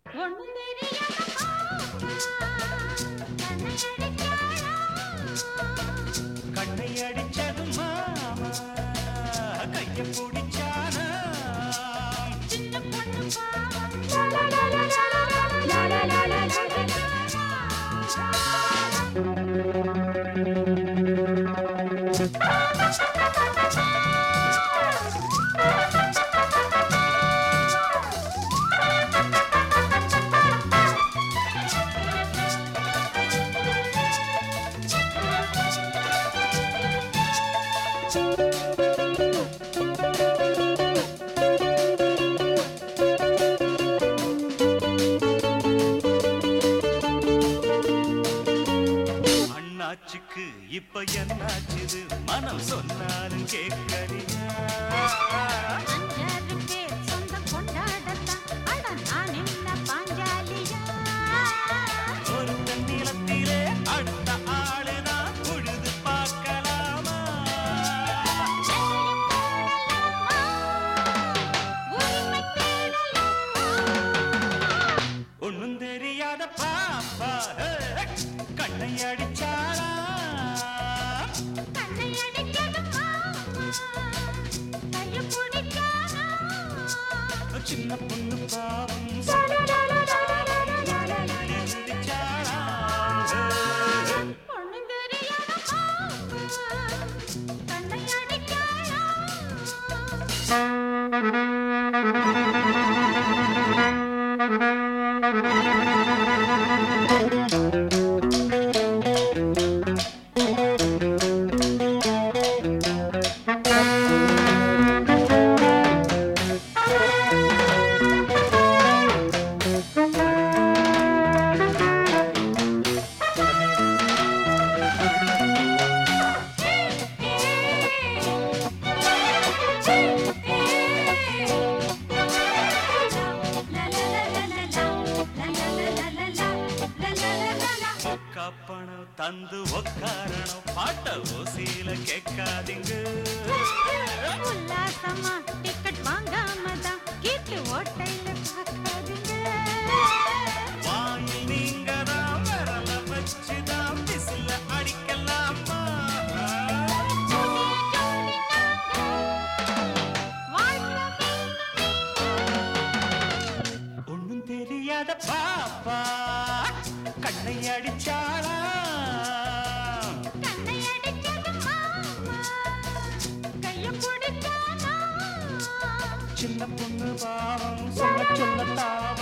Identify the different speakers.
Speaker 1: ஒண்ணும் தெரியாத
Speaker 2: கண்ணை அடிச்சது மாமா கைய பிடிச்சானா
Speaker 1: சின்ன பொண்ணு
Speaker 2: அண்ணாச்சுக்கு இப்ப என்னாச்சுது மனம் சொன்னாலும் கேட்கறியா
Speaker 1: அஞ்சாறு பேர் சொந்த கொண்டாடத்தான் அட நான் என்ன பாஞ்சாலியா
Speaker 2: ஒரு நிலத்திலே அடுத்த ஆளுதான் பொழுது பார்க்கலாமா
Speaker 1: உரிமை தேடலாமா
Speaker 2: ஒண்ணும் தெரியாத பாப்பா கண்ணை அடிச்சாளா
Speaker 1: கண்ணை அடிக்கிறது மாமா கைய பிடிச்சானா
Speaker 2: சின்ன பொண்ணு பாவம் அடிச்சாளா
Speaker 1: ஒண்ணும் தெரியாத மாமா கண்ணை அடிச்சானா
Speaker 2: கப்பணம் தந்து உக்காரணும் பாட்ட ஓசையில கேட்காதீங்க
Speaker 1: உல்லாசமா டிக்கெட் வாங்காமதான் கீட்டு ஓட்டையில பார்க்காதீங்க
Speaker 2: வாயில் நீங்க தான் விரல வச்சுதான் பிசில அடிக்கலாமா ஒண்ணும் தெரியாத பாப்பா கண்ணை அடிச்சாளா
Speaker 1: கண்ணை அடிச்சது மாமா கைய பிடிச்சானா
Speaker 2: சின்ன பொண்ணு பாவம் சொல்ல சொல்லத்தான்